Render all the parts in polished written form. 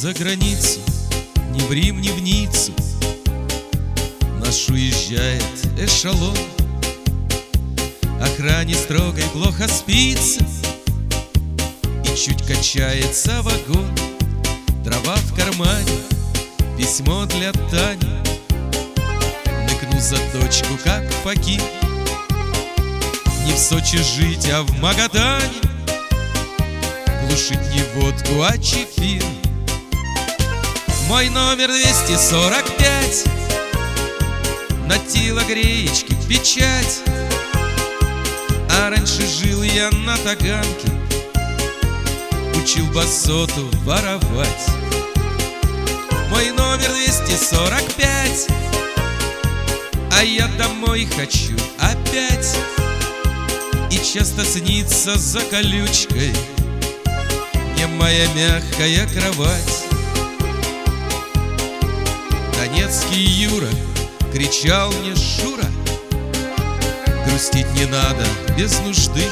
за границу, ни в Рим, ни в Ниццу. Наш уезжает эшелон, охране строгой плохо спится, и чуть качается вагон. Дрова в кармане, письмо для Тани. Ныкну за дочку, как факир. Не в Сочи жить, а в Магадане, глушить не водку, а чефир. Мой номер 245, на телогреечке печать. А раньше жил я на Таганке, учил басоту воровать. Мой номер 245, а я домой хочу опять. И часто снится за колючкой мне моя мягкая кровать. Донецкий Юра кричал мне: Шура, грустить не надо без нужды.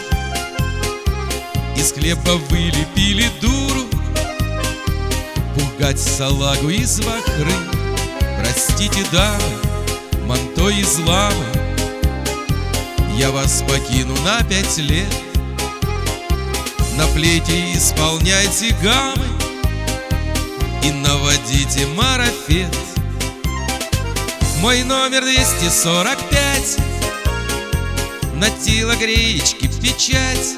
Из хлеба вылепили дуру, пугать салагу из вахры. Простите, дамы, манто из ламы, я вас покину на 5 лет. На флейте исполняйте гаммы и наводите марафет. Мой номер 245, на телогреечке печать.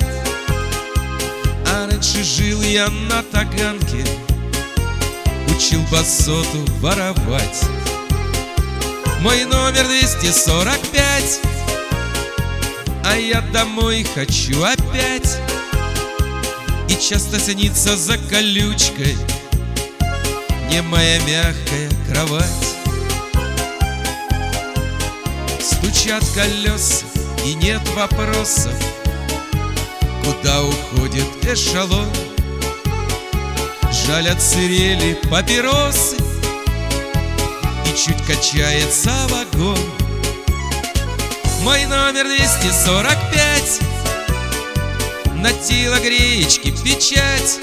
А раньше жил я на Таганке, учил басоту воровать. Мой номер 245, а я домой хочу опять. И часто снится за колючкой мне моя мягкая кровать. Стучат колеса и нет вопросов, куда уходит эшелон. Жаль, отсырели папиросы, и чуть качается вагон. Мой номер 245, на телогреечке печать.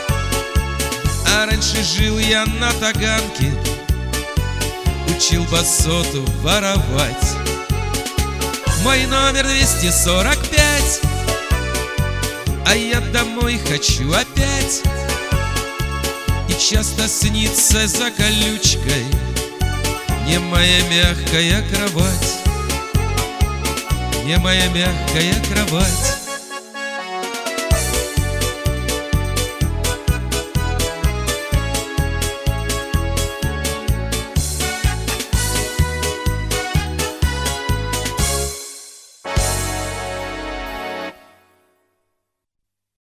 А раньше жил я на Таганке, учил басоту воровать. Мой номер 245, а я домой хочу опять. И часто снится за колючкой мне моя мягкая кровать, мне моя мягкая кровать.